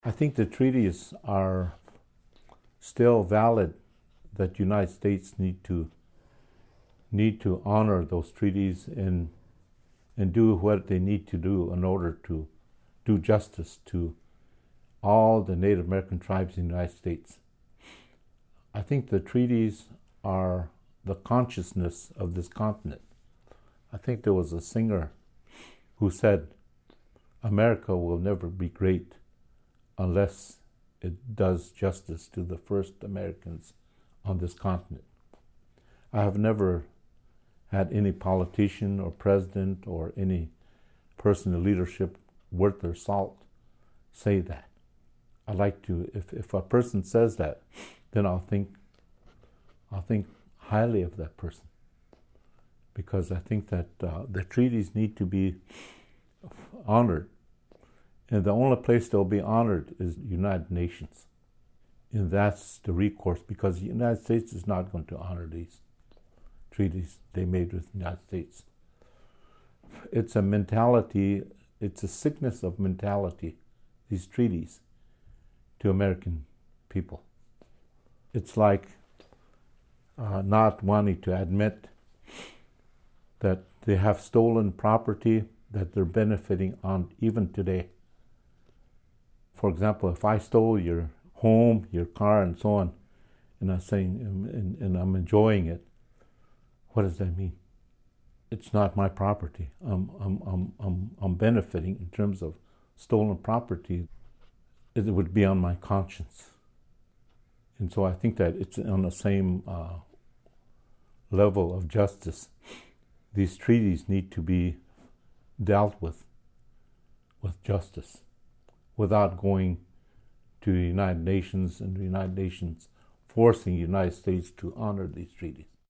I think the treaties are still valid, that the United States need to honor those treaties and do what they need to do in order to do justice to all the Native American tribes in the United States. I think the treaties are the consciousness of this continent. I think there was a singer who said, America will never be great unless it does justice to the first Americans on this continent. I have never had any politician or president or any person in leadership worth their salt say that. I like to, if a person says that, then I'll think highly of that person, because I think that the treaties need to be honored, and the only place they'll be honored is the United Nations, and that's the recourse, because the United States is not going to honor these treaties they made with the United States. It's a mentality, it's a sickness of mentality, these treaties, to American people. It's like not wanting to admit that they have stolen property that they're benefiting on even today. For example, if I stole your home, your car, and so on, and I'm saying, and I'm enjoying it, what does that mean? It's not my property. I'm benefiting in terms of stolen property. It would be on my conscience. And so I think that it's on the same level of justice. These treaties need to be dealt with justice, without going to the United Nations and the United Nations forcing the United States to honor these treaties.